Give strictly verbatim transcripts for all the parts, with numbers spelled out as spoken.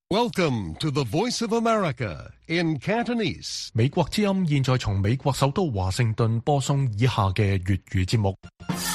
Welcome to the Voice of America in Cantonese. 美國之音現在從美國首都華盛頓播送以下嘅粵語節目。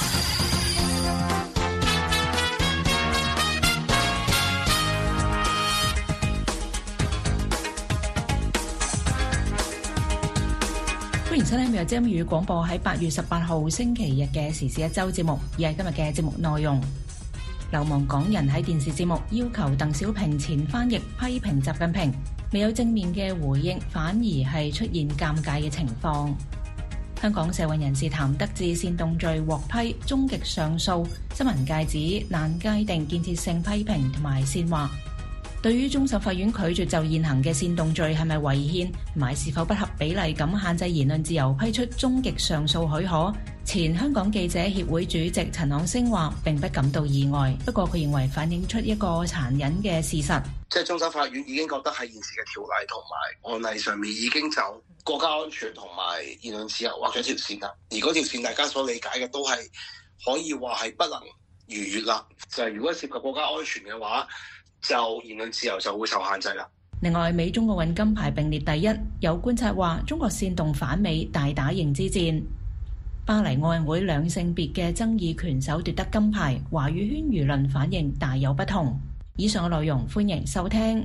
歡迎收聽由尖語廣播喺八月十八號星期日嘅時事一周節目，而係今日嘅節目內容。流亡港人喺電視節目要求鄧小平前翻譯批評習近平，未有正面嘅回應，反而係出現尷尬嘅情況。香港社運人士譚得志煽動罪獲批，終極上訴。新聞界指難界定建設性批評同埋煽惑。對於終審法院拒絕就現行嘅煽動罪係咪違憲同埋是否不合比例咁限制言論自由批出終極上訴許可，前香港記者協會主席陳朗昇話並不感到意外，不過佢認為反映出一個殘忍嘅事實， 即係終審法院已經覺得喺現時嘅條例同埋案例上面已經就國家安全同埋言論自由畫咗條線啦，而嗰條線大家所理解嘅都係可以話係不能逾越啦，就係、是、如果涉及國家安全嘅話，就言論自由就會受限制啦。 另外，美中奧運金牌並列第一，有觀察話中國煽動反美，大打認知戰。巴黎奧運會兩性別嘅爭議拳手奪得金牌，華語圈輿論反應大有不同。以上嘅內容歡迎收聽。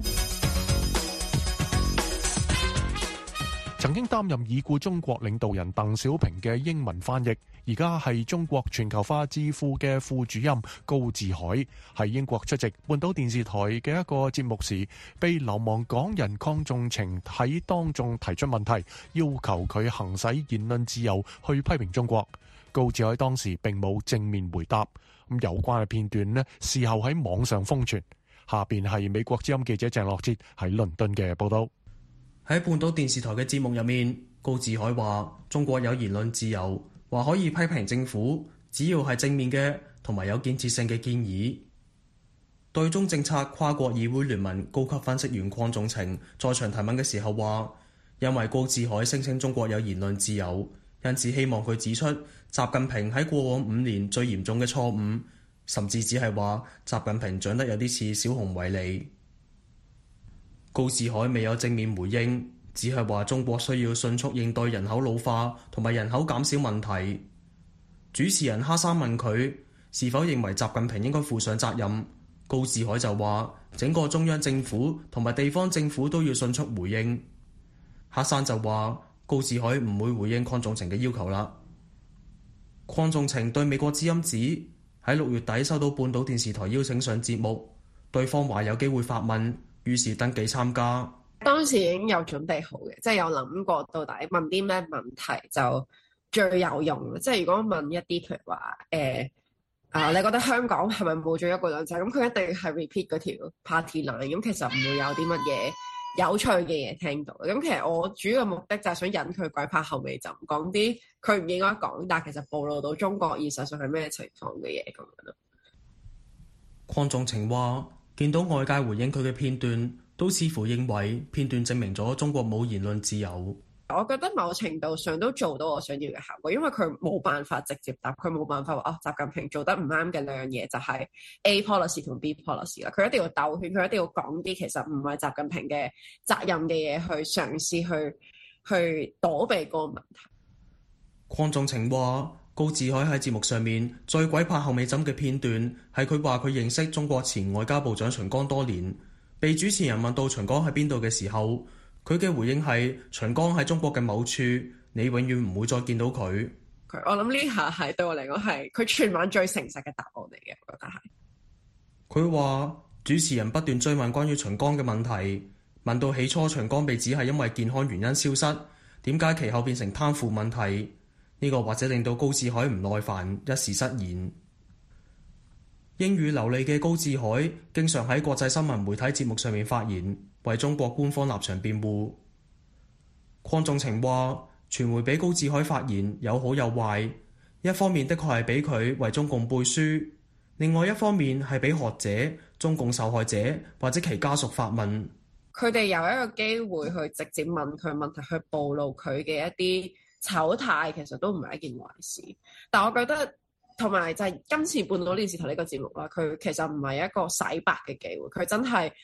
曾經擔任已故中國領導人鄧小平嘅英文翻譯，而家係中國全球化智庫嘅副主任高志海，喺英國出席半島電視台嘅一個節目時，被流亡港人鄺頌晴喺當眾提出問題，要求佢行使言論自由去批評中國。高志海當時並冇正面回答。咁有關嘅片段呢，事後喺網上瘋傳。下邊係美國之音記者鄭樂哲喺倫敦嘅報道。 喺半島電視台嘅節目入面，高志海話中國有言論自由，話可以批評政府，只要係正面嘅同埋有建設性嘅建議。對中政策跨國議會聯盟高級分析員鄺頌晴在場提問嘅時候話，因為高志海聲稱中國有言論自由，因此希望佢指出習近平喺過往五年最嚴重嘅錯誤，甚至只係話習近平長得有啲似小熊維尼。高志海未有正面回應，只係話中國需要迅速應對人口老化同埋人口減少問題。主持人哈山問佢是否認為習近平應該負上責任，高志海就話整個中央政府同埋地方政府都要迅速回應。哈山就話高志海唔會回應鄺頌晴嘅要求啦。鄺頌晴對美國之音指喺六月底收到半島電視台邀請上節目，對方話有機會發問，於是登記參加。 當時已經有準備好嘅，即係有諗過到底問啲咩問題就最有用嘅。即係如果問一啲譬如話誒啊，你覺得香港係咪冇咗一國兩制？咁佢一定係 repeat 嗰條 party line。咁其實唔會有啲乜嘢有趣嘅嘢聽到。咁其實我主要嘅目的就係想引佢鬼拍後尾枕，講啲佢唔應該講，但係其實暴露到中國現實上係咩情況嘅嘢咁樣咯。 鄺頌晴話見到外界回應佢嘅片段，都似乎認為片段證明咗中國冇言論自由。 我覺得某程度上都做到我想要嘅效果，因為佢冇辦法直接答，佢冇辦法話哦，習近平做得唔啱嘅兩樣嘢就係 A policy 同 B policy 啦。佢一定要兜圈，佢一定要講啲其實唔係習近平嘅責任嘅嘢，去嘗試去去躲避嗰個問題。 鄺頌晴話高志海喺節目上面最鬼拍後尾枕嘅片段係佢話佢認識中國前外交部長秦剛多年，被主持人問到秦剛喺邊度嘅時候，佢嘅回應係秦剛喺中國嘅某處，你永遠唔會再見到佢。 佢我諗呢下係對我嚟講係佢全晚最誠實嘅答案嚟嘅，我覺得係。 佢話主持人不斷追問關於秦剛嘅問題，問到起初秦剛被指係因為健康原因消失，點解其後變成貪腐問題？呢個或者令到高志海唔耐煩，一時失言。英語流利嘅高志海經常喺國際新聞媒體節目上面發言，為中國官方立場辯護。鄺頌晴話傳媒俾高志海發言有好有壞，一方面的確係俾佢為中共背書，另外一方面係俾學者、中共受害者或者其家屬發問。 佢哋有一個機會去直接問佢問題，去暴露佢嘅一啲醜態，其實都唔係一件壞事。但我覺得同埋就係今次半島電視台呢個節目啦，佢其實唔係一個洗白嘅機會，佢真係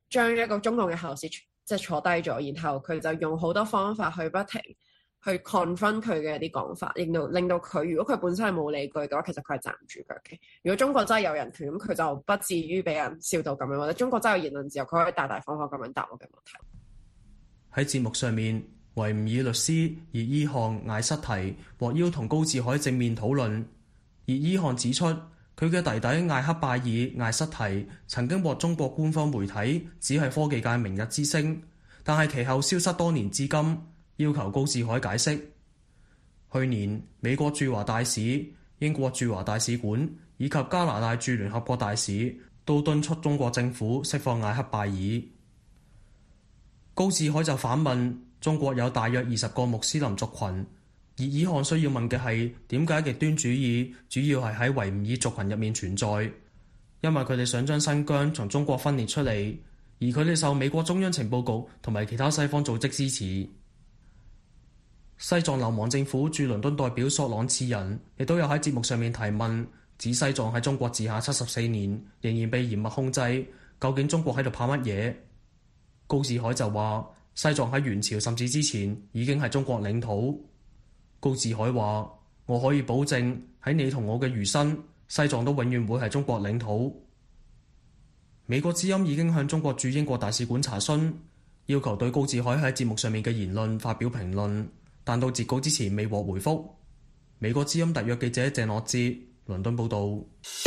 將一個中共嘅喉舌即係坐低咗，然後佢就用好多方法去不停去 confront 佢嘅一啲講法，令到令到佢如果佢本身係冇理據嘅話，其實佢係站唔住腳嘅。如果中國真係有人權，咁佢就不至於俾人笑到咁樣，或者中國真係有言論自由，佢可以大大方方咁樣答我嘅問題。 喺節目上面，維吾爾律師葉伊漢艾瑟提獲邀同高志海正面討論。葉伊漢指出，佢嘅弟弟艾克拜爾艾瑟提曾經獲中國官方媒體指係科技界明日之星，但係其後消失多年至今，要求高志海解釋。去年，美國駐華大使、英國駐華大使館以及加拿大駐聯合國大使都敦促中國政府釋放艾克拜爾。高志海就反問：中國有大約二十個穆斯林族群，葉爾漢需要問嘅係點解極端主義主要係喺維吾爾族群入面存在？因為佢哋想將新疆從中國分裂出嚟，而佢哋受美國中央情報局同埋其他西方組織支持。西藏流亡政府駐倫敦代表索朗次仁亦都有喺節目上面提問，指西藏喺中國治下七十四年，仍然被嚴密控制，究竟中國喺度怕乜嘢？高志海就話：西藏喺元朝甚至之前已經係中國領土。高志海話：我可以保證喺你同我嘅餘生，西藏都永遠會係中國領土。美國之音已經向中國駐英國大使館查詢，要求對高志海喺節目上面嘅言論發表評論，但到截稿之前未獲回覆。美國之音特約記者鄭樂哲，倫敦報導。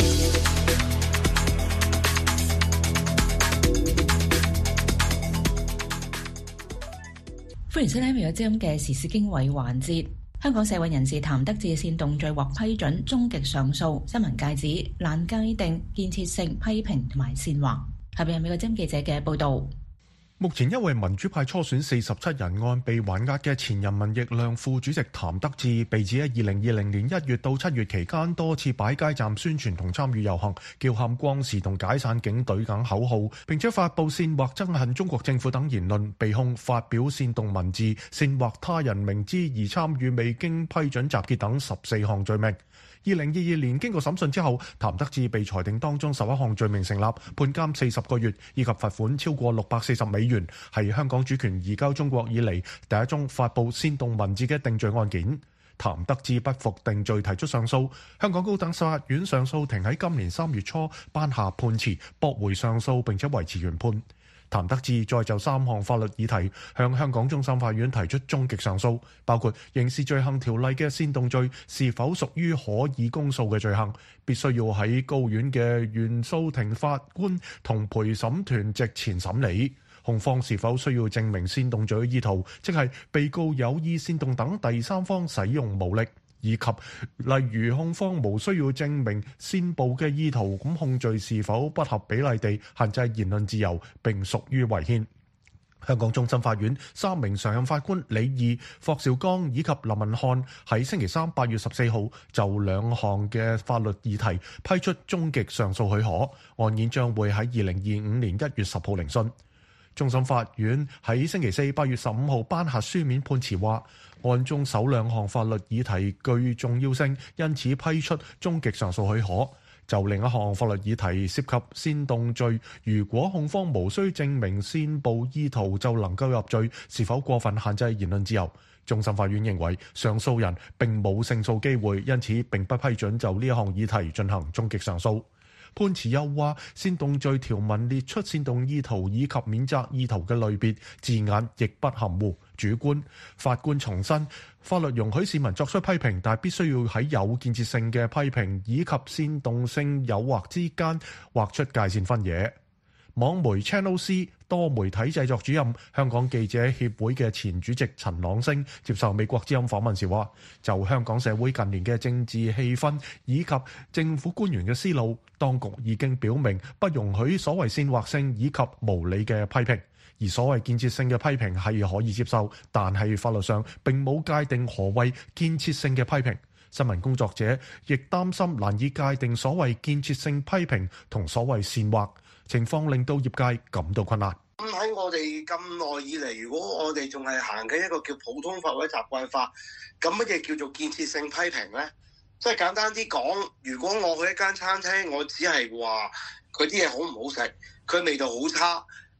歡迎收聽《美國之音》嘅時事經緯環節。香港社運人士譚德志煽動罪獲批准，終極上訴。新聞界指難界定建設性批評同埋煽惑。下邊係美國之音記者嘅報導。 目前因為民主派初選四十七人案被還押嘅前人民力量副主席譚德志，被指喺二零二零年一月到七月期間多次擺街站宣傳同參與遊行，叫喊光時同解散警隊等口號，並且發布煽惑憎恨中國政府等言論，被控發表煽動文字、煽惑他人明知而參與未經批准集結等十四項罪名。二零二二年經過審訊之後，譚德志被裁定當中十一項罪名成立，判監四十個月，以及罰款超過六百四十美元，係香港主權移交中國以嚟第一宗發布煽動文字嘅定罪案件。譚德志不服定罪，提出上訴。香港高等法院上訴庭喺今年三月初頒下判詞，駁回上訴並且維持原判。譚德志再就三項法律議題向香港終審法院提出終極上訴，包括刑事罪行條例嘅煽動罪是否屬於可以公訴嘅罪行，必須要喺高院嘅原訴庭法官同陪審團席前審理。控方是否需要證明煽動罪意圖，即係被告有意煽動等第三方使用武力，以及例如控方無需要證明煽暴嘅意圖，咁控罪是否不合比例地限制言論自由並屬於違憲。香港終審法院三名常任法官李義、霍兆剛以及林文漢喺星期三八月十四號就兩項嘅法律議題批出終極上訴許可，案件將會喺二零二五年一月十號聆訊。終審法院喺星期四八月十五號頒下書面判詞話，案中首兩項法律議題具重要性，因此批出終極上訴許可。就另一項法律議題涉及煽動罪，如果控方無需證明煽暴意圖就能夠入罪，是否過分限制言論自由？終審法院認為上訴人並冇勝訴機會，因此並不批准就呢一項議題進行終極上訴。判詞又話，煽動罪條文列出煽動意圖以及免責意圖嘅類別，字眼亦不含糊主觀。法官重申，法律容許市民作出批評，但必須要喺有建設性嘅批評以及煽動性誘惑之間劃出界線分野。網媒 Channel C 多媒體製作主任、香港記者協會嘅前主席陳朗昇接受美國之音訪問時話，就香港社會近年嘅政治氣氛以及政府官員嘅思路，當局已經表明不容許所謂煽惑性以及無理嘅批評，而所謂建設性嘅批評係可以接受，但係法律上並冇界定何謂建設性嘅批評。新聞工作者亦擔心難以界定所謂建設性批評同所謂煽惑，情況令到業界感到困難。 咁喺我哋咁耐以嚟，如果我哋仲係行緊一個叫普通法或者習慣法，咁乜嘢叫做建設性批評呢？即係簡單啲講，如果我去一間餐廳，我只係話佢啲嘢好唔好食，佢味道好差，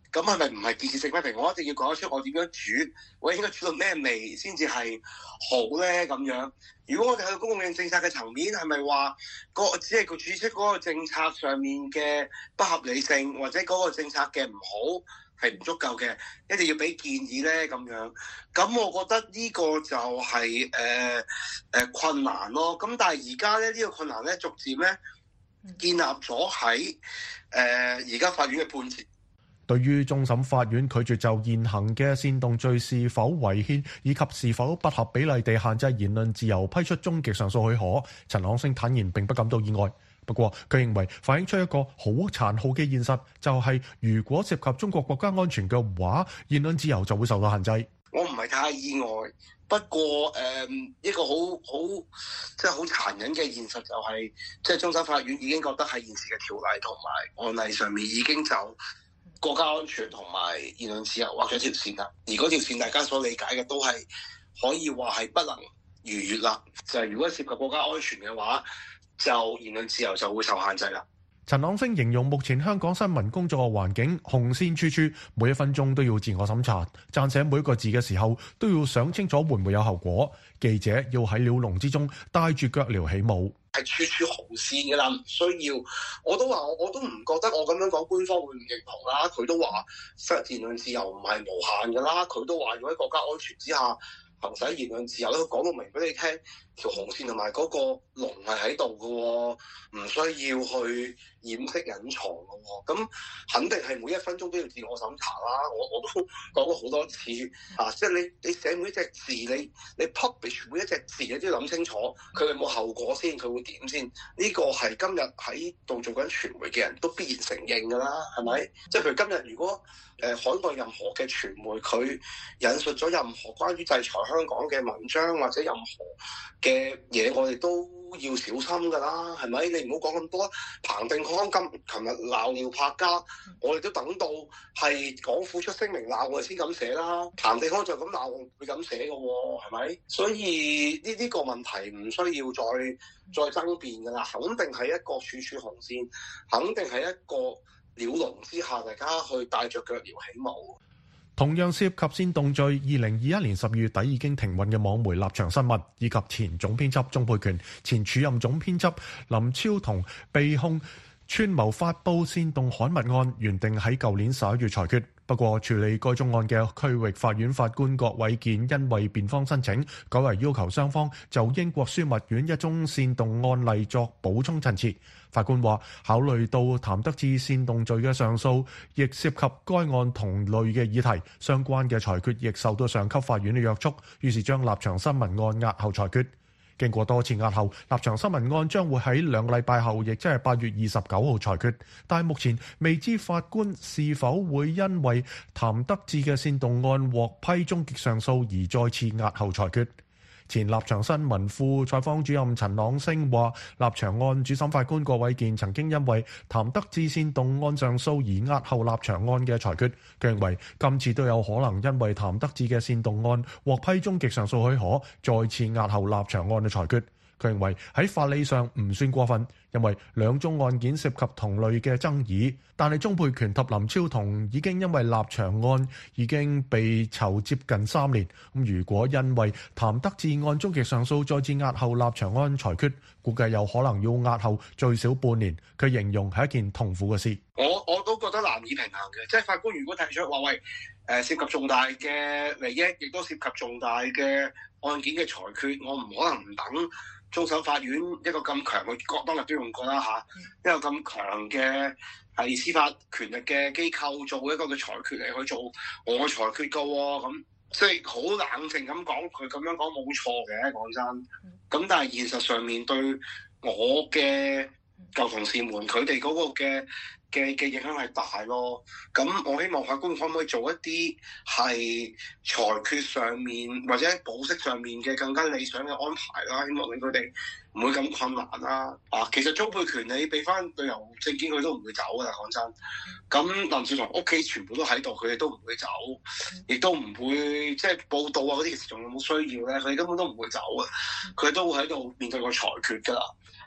咁係咪唔係建設性批評？我一定要講得出我點樣煮，我應該煮到咩味先至係好咧？咁樣，如果我哋去到公共政策嘅層面，係咪話個只係個主出嗰個政策上面嘅不合理性，或者嗰個政策嘅唔好係唔足夠嘅，一定要俾建議咧？咁樣，咁我覺得呢個就係誒誒困難咯。咁但係而家咧呢、呢個困難咧，逐漸咧建立咗喺誒而家法院嘅判決。 對於終審法院拒絕就現行嘅煽動罪是否違憲以及是否不合比例地限制言論自由批出終極上訴許可，陳朗昇坦言並不感到意外。不過佢認為反映出一個好殘酷嘅現實，就係、是、如果涉及中國國家安全嘅話，言論自由就會受到限制。 我唔係太意外，不過誒、呃、一個好好即係好殘忍嘅現實就係、是，即係終審法院已經覺得喺現時嘅條例同埋案例上面已經就國家安全同埋言論自由畫咗條線啦，而嗰條線大家所理解嘅都係可以話係不能逾越啦。就係、是、如果涉及國家安全嘅話，就言論自由就會受限制啦。 陳朗昇形容目前香港新聞工作嘅環境紅線處處，每一分鐘都要自我審查，撰寫每一個字嘅時候都要想清楚會唔會有後果。記者要喺鳥籠之中帶住腳鐐起舞， 係處處紅線㗎啦，唔需要。我都話我我都唔覺得我咁樣講官方會唔認同啦。佢都話言論自由唔係無限㗎啦。佢都話如果喺國家安全之下行使言論自由咧，佢講到明俾你聽，條紅線同埋嗰個龍係喺度嘅喎，唔需要去掩飾隱藏嘅喎。咁肯定係每一分鐘都要自我審查啦。我我都講過好多次啊，即係你你寫每一隻字，你你 publish 每一隻字，你都要諗清楚佢有冇後果先，佢會點先？呢個係今日喺度做緊傳媒嘅人都必然承認㗎啦，係咪？即係譬如今日如果誒、呃、海外任何嘅傳媒佢引述咗任何關於制裁香港嘅文章或者任何嘅嘢，我哋都要小心㗎啦，係咪？你唔好講咁多。彭定康今琴日鬧廖柏嘉，我哋都等到係港府出聲明鬧我哋先咁寫啦。彭定康就咁鬧，我會咁寫嘅喎，係咪？所以呢呢、這個問題唔需要再再爭辯㗎啦，肯定係一個處處紅線，肯定係一個鳥籠之下，大家去帶着腳鐐起舞。 同樣涉及煽動罪，二零二一年十二月底已經停運嘅網媒立場新聞，以及前總編輯鍾沛權、前署任總編輯林超同被控串謀發布煽動刊物案，原定喺舊年十一月裁決。不過處理該宗案嘅區域法院法官郭偉健因為辯方申請，改為要求雙方就英國樞密院一宗煽動案例作補充陳詞。法官話考慮到譚德志煽動罪嘅上訴亦涉及該案同類嘅議題，相關嘅裁決亦受到上級法院嘅約束，於是將立場新聞案押後裁決。經過多次押後，立場新聞案將會喺兩個禮拜後，亦即係八月二十九號裁決，但係目前未知法官是否會因為譚德志嘅煽動案獲批終極上訴而再次押後裁決。前立場新聞副採訪主任陳朗昇話，立場案主審法官郭偉健曾經因為譚德志煽動案上訴而押後立場案嘅裁決。佢認為今次都有可能因為譚德志嘅煽動案獲批終極上訴許可，再次押後立場案嘅裁決。佢認為喺法理上唔算過分，因為兩宗案件涉及同類嘅爭議，但係鍾沛權及林超同已經因為立場案已經被囚接近三年。咁如果因為譚德志案終極上訴再次押後立場案裁決，估計有可能要押後最少半年。佢形容係一件痛苦嘅事。 我我都覺得難以平衡嘅，即係法官如果提出話喂，誒涉及重大嘅利益，亦都涉及重大嘅案件嘅裁決，我唔可能唔等終審法院一個咁強嘅，當日都用過啦嚇，一個咁強嘅係司法權力嘅機構做一個嘅裁決嚟去做我嘅裁決噶喎，咁即係好冷靜咁講，佢咁樣講冇錯嘅，講真。咁但係現實上面對我嘅舊同事們，佢哋嗰個嘅嘅嘅影響係大咯。咁我希望法官可唔可以做一啲係裁決上面或者保釋上面嘅更加理想嘅安排啦，希望令佢哋唔會咁困難啦。啊，其實鍾沛權你俾翻旅遊證件佢都唔會走噶啦，講真。咁林少棠屋企全部都喺度，佢哋都唔會走，亦都唔會即係報道啊嗰啲，其實仲有冇需要咧？佢哋根本都唔會走啊，佢都會喺度面對個裁決噶啦。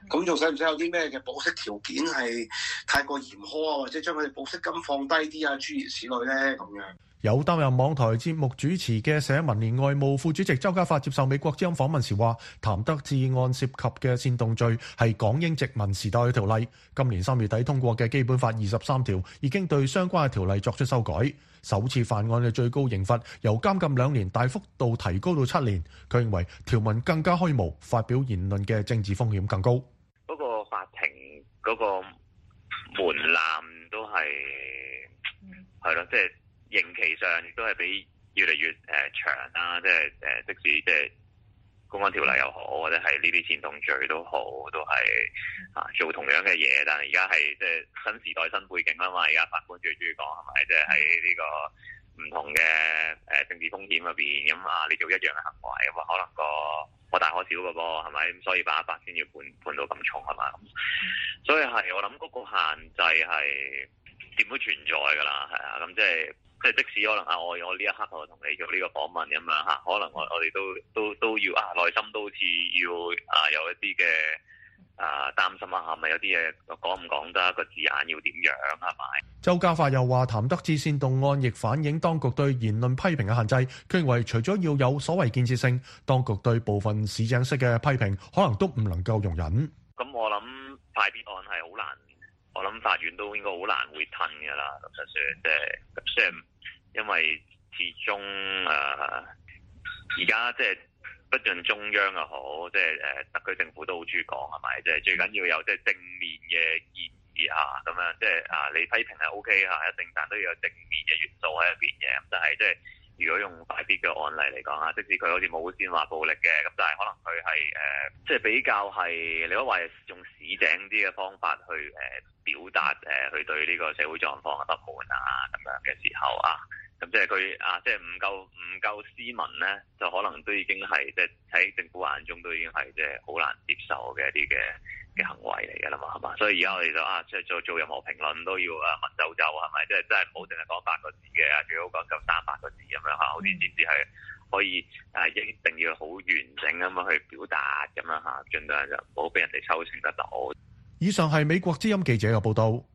咁仲使唔使有啲咩嘅保釋條件係太過嚴苛啊，或者將佢哋保釋金放低啲啊，諸如此類咧咁樣。 有擔任網台節目主持嘅社民連外務副主席周家發接受美國之音訪問時話，譚德志案涉及嘅煽動罪係港英殖民時代嘅條例，今年三月底通過嘅基本法二十三條已經對相關嘅條例作出修改，首次犯案嘅最高刑罰由監禁兩年大幅度提高到七年。佢認為條文更加虛無，發表言論嘅政治風險更高。 嗰個法庭嗰個門檻都係係咯，即係。刑期上亦都係比越嚟越誒、呃、長啦，即係誒、呃、即使即係公安條例又好，或者係呢啲煽動罪都好，都係啊做同樣嘅嘢，但係而家係即係新時代新背景啦嘛，而家法官最中意講係咪？即係喺呢個唔同嘅誒政治風險入邊，咁啊你做一樣嘅行為，咁啊可能個可大可小嘅噃，係咪？咁所以把一把先要判判到咁重係嘛？所以係我諗嗰個限制係點都存在㗎啦，係啊，咁即係。即係即使可能啊，我我呢一刻我同你做呢個訪問咁樣嚇，可能我我哋都都都要啊，內心都好似要啊有一啲嘅啊擔心啊，係咪有啲嘢講唔講得個字眼要點樣係咪？ 周家發又話，譚德志煽動案亦反映當局對言論批評嘅限制。佢認為除咗要有所謂建設性，當局對部分市井式嘅批評可能都唔能夠容忍。 咁我諗快必案係好難，我諗法院都應該好難會吞㗎啦。咁就算即係即係。因為始終誒而家即係不論中央又好，即係誒特區政府都好中意講係咪？即係最緊要有即係正面嘅建議嚇，咁樣即係啊你批評係 O K 嚇，一定但都要有正面嘅元素喺入邊嘅。咁但係即係如果用快必嘅案例嚟講嚇，即使佢好似冇煽惑暴力嘅，咁但係可能佢係誒即係比較係你可話用市井啲嘅方法去誒、呃、表達誒佢對呢個社會狀況嘅不滿啊咁樣嘅時候啊。咁即係佢啊，即係唔夠唔夠斯文咧，就可能都已經係即係喺政府眼中都已經係即係好難接受嘅一啲嘅嘅行為嚟㗎啦嘛，係嘛？所以而家我哋就啊，即係做做任何評論都要啊文縐縐係咪？即係真係唔好淨係講八個字嘅，最好講夠三百個字咁樣嚇，好似先至係可以啊，一定要好完整咁樣去表達咁樣嚇，盡量就唔好俾人哋抽情得到。 以上係美國之音記者嘅報導。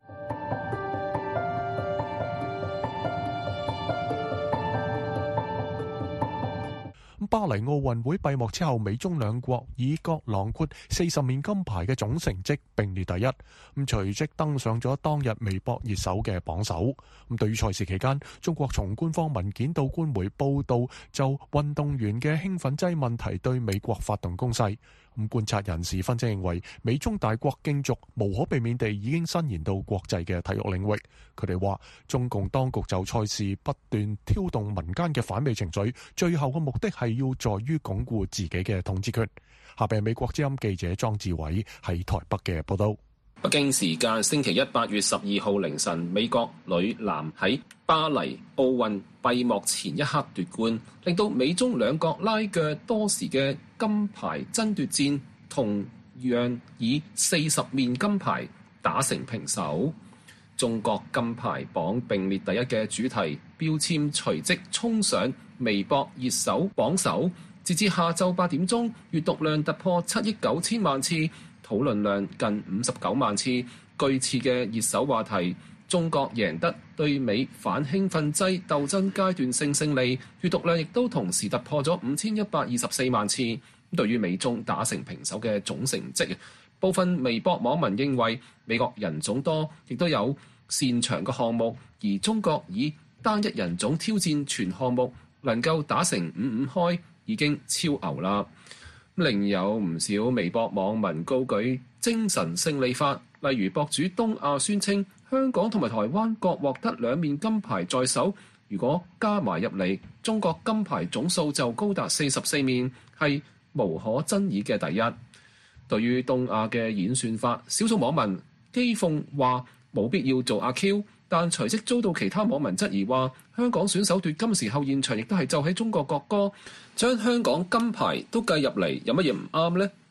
巴黎奧運會閉幕之後，美中兩國以各囊括四十面金牌嘅總成績並列第一，咁隨即登上咗當日微博熱搜嘅榜首。咁對於賽事期間，中國從官方文件到官媒報道就運動員嘅興奮劑問題對美國發動攻勢。咁觀察人士分析認為，美中大國競逐無可避免地已經伸延到國際嘅體育領域。佢哋話，中共當局就賽事不斷挑動民間嘅反美情緒，最後嘅目的係要在於鞏固自己嘅統治權。下邊係美國之音記者莊志偉喺台北嘅報道。 北京時間星期一八月十二號凌晨，美國女籃喺巴黎奧運閉幕前一刻奪冠，令到美中兩國拉鋸多時嘅金牌爭奪戰同樣以四十面金牌打成平手。中國金牌榜並列第一嘅主題標籤隨即衝上微博熱搜榜首，截至下晝八點鐘，閱讀量突破七億九千萬次，討論量近五十九萬次。據次嘅熱搜話題，中國贏得對美反興奮劑鬥爭階段性勝利，閱讀量亦都同時突破咗五千一百二十四萬次。對於美中打成平手嘅總成績，部分微博網民認為美國人種多，亦都有擅長嘅項目，而中國以單一人種挑戰全項目，能夠打成五五開，已經超牛啦。另有唔少微博網民高舉精神勝利法，例如博主東亞宣稱香港同埋台灣各獲得兩面金牌在手，如果加埋入嚟，中國金牌總數就高達四十四面，係無可爭議嘅第一。對於東亞嘅演算法，少數網民譏諷話冇必要做阿 Q， 但隨即遭到其他網民質疑話，香港選手奪金時候現場亦都係奏起中國國歌，將香港金牌都計入嚟，有乜嘢唔啱呢？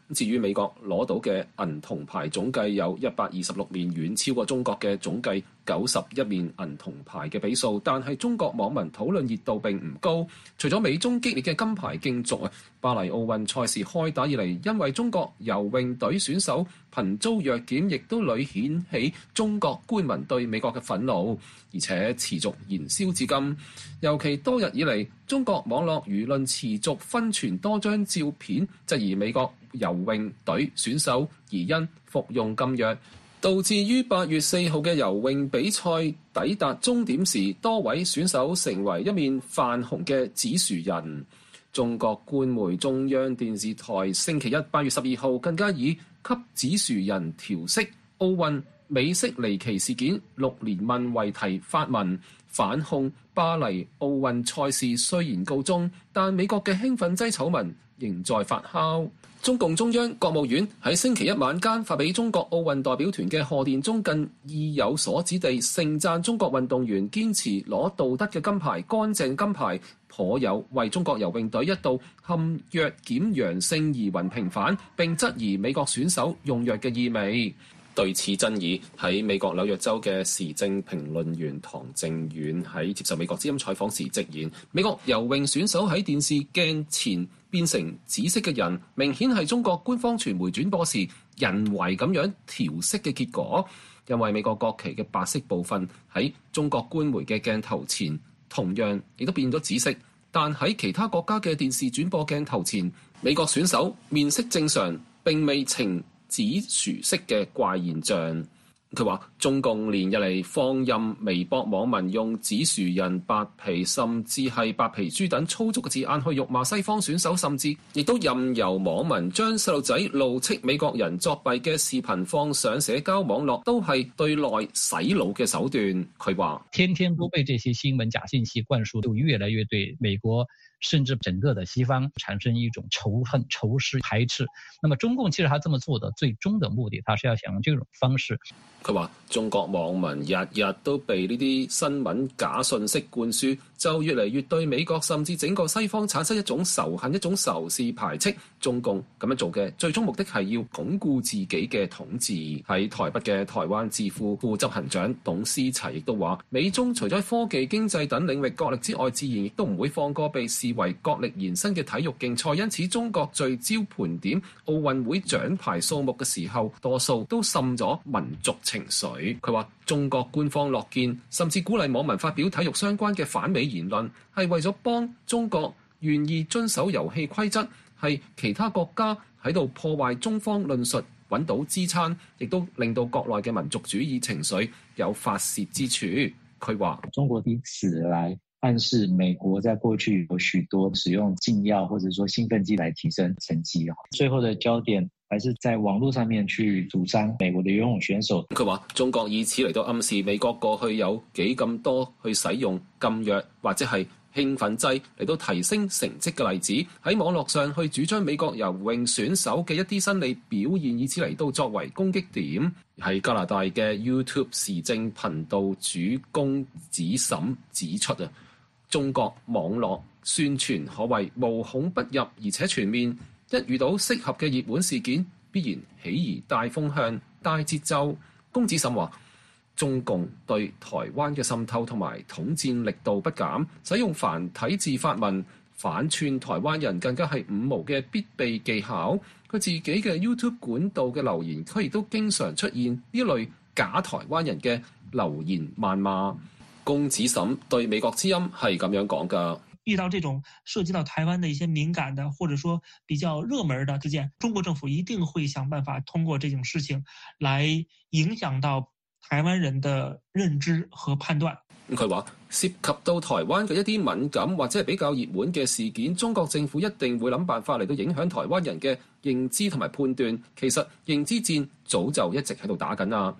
至於美國攞到嘅銀銅牌總計有一百二十六面，遠超過中國嘅總計九十一面銀銅牌嘅比數，但係中國網民討論熱度並唔高。除咗美中激烈嘅金牌競逐啊，巴黎奧運賽事開打以嚟，因為中國游泳隊選手頻遭藥檢，亦都屢顯起中國官民對美國嘅憤怒，而且持續燃燒至今。尤其多日以嚟，中國網絡輿論持續分傳多張照片，質疑美國游泳隊選手疑因服用禁藥，導致於八月四號嘅游泳比賽抵達終點時，多位選手成為一面泛紅嘅指樹人。中國官媒中央電視台星期一八月十二號更加以給指樹人調適奧運美式離奇事件六連問為題發文，反控巴黎奧運賽事雖然告終，但美國嘅興奮劑醜聞仍在發酵。中共中央國務院喺星期一晚間發俾中國奧運代表團嘅賀電中，更意有所指地盛讚中國運動員堅持攞道德嘅金牌、乾淨金牌，頗有為中國游泳隊一度陷藥檢陽性疑雲平反，並質疑美國選手用藥嘅意味。對此爭議，喺美國紐約州嘅時政評論員唐正遠喺接受美國之音採訪時直言，美國游泳選手喺電視鏡前變成紫色嘅人，明顯係中國官方傳媒轉播時人為咁樣調色嘅結果，因為美國國旗嘅白色部分喺中國官媒嘅鏡頭前同樣亦都變咗紫色，但喺其他國家嘅電視轉播鏡頭前，美國選手面色正常，並未呈紫薯色嘅怪現象。佢話中共連日嚟放任微博網民用紫薯人、白皮甚至係白皮豬等粗俗嘅字眼去辱罵西方選手，甚至亦都任由網民將細路仔怒斥美國人作弊嘅視頻放上社交網絡，都係對內洗腦嘅手段。佢話天天都被這些新聞假信息灌輸，就越來越對美國甚至整個的西方產生一種仇恨、仇視、排斥。那麼中共其實他這麼做的最終的目的，他是要想用這種方式。 佢話中國網民日日都被呢啲新聞假信息灌輸，就越嚟越對美國甚至整個西方產生一種仇恨、一種仇視、排斥。中共咁樣做嘅最終目的係要鞏固自己嘅統治。喺台北嘅台灣智庫副執行長董思齊亦都話，美中除咗科技、經濟等領域角力之外，自然亦都唔會放過被視為角力延伸嘅體育競賽。因此中國聚焦盤點奧運會獎牌數目嘅時候，多數都滲咗民族情緒。佢話中國官方樂見甚至鼓勵網民發表體育相關嘅反美言論，係為咗幫中國願意遵守遊戲規則，係其他國家喺度破壞中方論述揾到支撐，亦都令到國內嘅民族主義情緒有發洩之處。佢話中國以此來暗示美國在過去有許多使用禁藥或者說興奮劑來提升成績，最後的焦點還是在網絡上面去主張美國的游泳選手。 佢話中國以此嚟到暗示美國過去有幾咁多去使用禁藥或者係興奮劑嚟到提升成績嘅例子，喺網絡上去主張美國游泳選手嘅一啲生理表現，以此嚟到作為攻擊點。喺加拿大嘅 YouTube 時政頻道主公子審指出啊，中國網絡宣傳可謂無孔不入，而且全面。一遇到適合嘅熱門事件，必然起而帶風向、帶節奏。公子審話，中共對台灣嘅滲透同埋統戰力度不減，使用繁體字發文反串台灣人，更加係五毛嘅必備技巧。佢自己嘅 YouTube 管道嘅留言區亦都經常出現呢類假台灣人嘅留言謾罵。公子審對美國之音係咁樣講㗎。 遇到這種涉及到台灣的一些敏感的，或者說比較熱門的事件，中國政府一定會想辦法通過這種事情來影響到台灣人的認知和判斷。 佢話涉及到台灣嘅一啲敏感或者係比較熱門嘅事件，中國政府一定會諗辦法嚟到影響台灣人嘅認知同埋判斷。其實認知戰早就一直喺度打緊啦。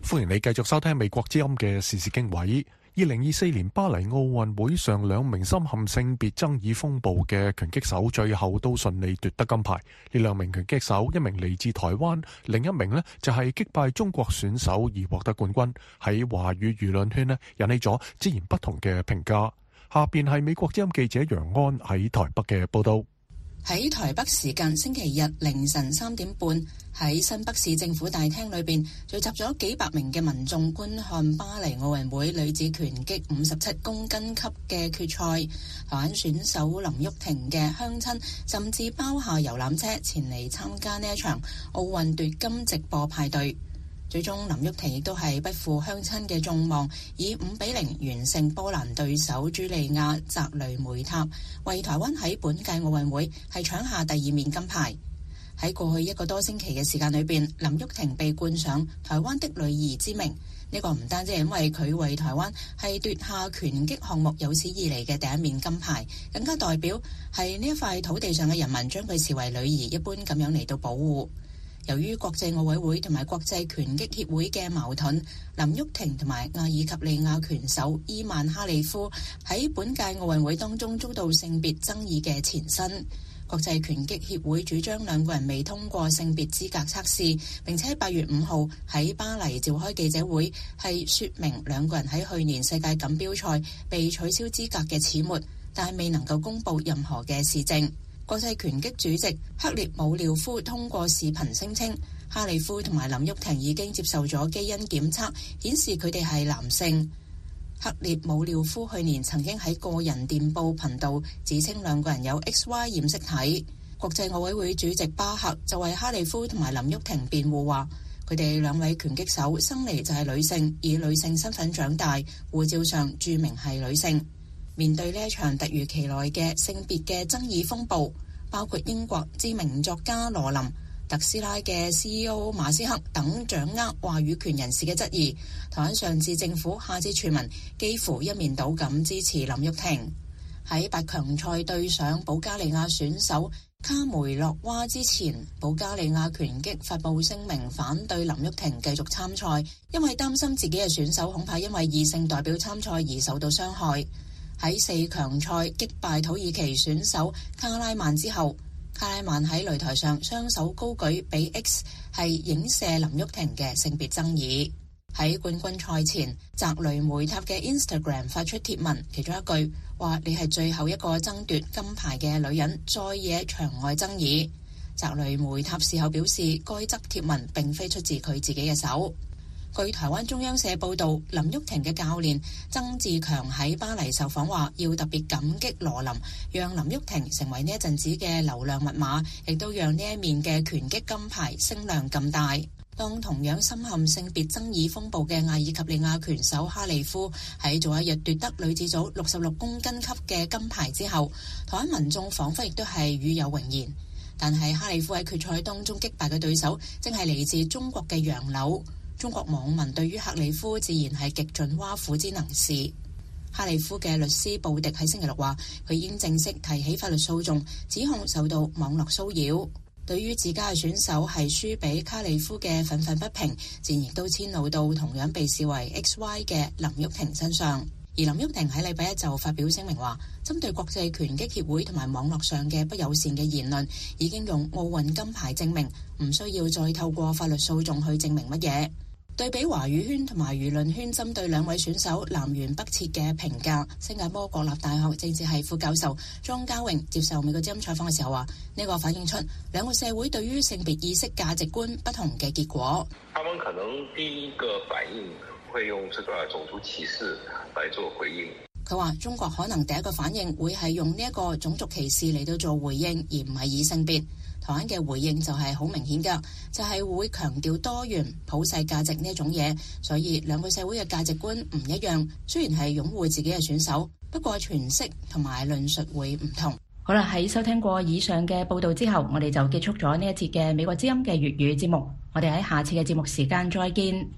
歡迎你繼續收聽美國之音嘅時事經緯。二零二四年巴黎奧運會上，兩名深陷性別爭議風暴嘅拳擊手最後都順利奪得金牌。呢兩名拳擊手，一名嚟自台灣，另一名呢就係擊敗中國選手而獲得冠軍，喺華語輿論圈呢引起咗截然不同嘅評價。下邊係美國之音記者楊安喺台北嘅報道。 喺台北時間星期日凌晨三點半，喺新北市政府大廳裏邊聚集咗幾百名嘅民眾觀看巴黎奧運會女子拳擊五十七公斤級嘅決賽。台灣選手林旭廷嘅鄉親甚至包下遊覽車前嚟參加呢一場奧運奪金直播派對。最終林旭廷亦都係不負鄉親嘅眾望，以五比零完勝波蘭對手茱莉亞澤雷梅塔，為台灣喺本屆奧運會係搶下第二面金牌。喺過去一個多星期嘅時間裏邊，林旭廷被冠上台灣的女兒之名。呢個唔單止係因為佢為台灣係奪下拳擊項目有史以嚟嘅第一面金牌，更加代表係呢一塊土地上嘅人民將佢視為女兒一般咁樣嚟到保護。由於國際奧委會同埋國際拳擊協會嘅矛盾，林旭廷同埋阿爾及利亞拳手伊曼哈利夫喺本屆奧運會當中遭到性別爭議嘅纏身。國際拳擊協會主張兩個人未通過性別資格測試，並且八月五號喺巴黎召開記者會，係說明兩個人喺去年世界錦標賽被取消資格嘅始末，但係未能夠公布任何嘅事證。國際拳擊主席克列姆廖夫通過視頻聲稱，哈利夫同埋林旭廷已經接受咗基因檢測，顯示佢哋係男性。克列姆廖夫去年曾經喺個人電報頻道指稱兩個人有 X Y 染色體。國際奧委會主席巴赫就為哈利夫同埋林旭廷辯護話，佢哋兩位拳擊手生嚟就係女性，以女性身份長大，護照上注明係女性。面對呢一場突如其來嘅性別嘅爭議風暴，包括英國知名作家羅琳、特斯拉嘅 C E O 馬斯克等掌握話語權人士嘅質疑，台灣上至政府下至全民幾乎一面倒咁支持林旭廷。喺八強賽對上保加利亞選手卡梅洛娃之前，保加利亞拳擊發佈聲明反對林旭廷繼續參賽，因為擔心自己嘅選手恐怕因為異性代表參賽而受到傷害。喺四強賽擊敗土耳其選手卡拉曼之後，卡拉曼喺擂台上雙手高舉比 X 係影射林旭廷嘅性別爭議。喺冠軍賽前，澤雷梅塔嘅 Instagram 發出貼文，其中一句話：你係最後一個爭奪金牌嘅女人，再惹場外爭議。澤雷梅塔事後表示，該則貼文並非出自佢自己嘅手。據台灣中央社報道，林旭廷嘅教練曾志強喺巴黎受訪話，要特別感激羅琳，讓林旭廷成為呢一陣子嘅流量密碼，亦都讓呢一面嘅拳擊金牌聲量咁大。當同樣深陷性別爭議風暴嘅阿爾及利亞拳手哈利夫喺早一日奪得女子組六十六公斤級嘅金牌之後，台灣民眾彷彿亦都係與有榮焉。但係哈利夫喺決賽當中擊敗嘅對手，正係嚟自中國嘅楊柳。中國網民對於哈利夫自然係極盡挖苦之能事。哈利夫嘅律師布迪喺星期六話，佢已經正式提起法律訴訟，指控受到網絡騷擾。對於自家嘅選手係輸俾卡利夫嘅憤憤不平，自然亦都遷怒到同樣被視為 X Y 嘅林旭廷身上。而林旭廷喺禮拜一就發表聲明話，針對國際拳擊協會同埋網絡上嘅不友善嘅言論，已經用奧運金牌證明，唔需要再透過法律訴訟去證明乜嘢。對比華語圈同埋輿論圈針對兩位選手南轅北轍嘅評價，新加坡國立大學政治系副教授莊家榮接受美國之音採訪嘅時候話，呢個反映出兩個社會對於性別意識價值觀不同嘅結果。 他們可能第一個反應會用這個種族歧視來做回應。 佢話中國可能第一個反應會係用呢一個種族歧視嚟到做回應，而唔係以性別。台灣嘅回應就係好明顯㗎，就係、是、會強調多元普世價值呢一種嘢，所以兩個社會嘅價值觀唔一樣。雖然係擁護自己嘅選手，不過詮釋同埋論述會唔同。 好啦，喺收聽過以上嘅報道之後，我哋就結束咗呢一節嘅美國之音嘅粵語節目。我哋喺下次嘅節目時間再見。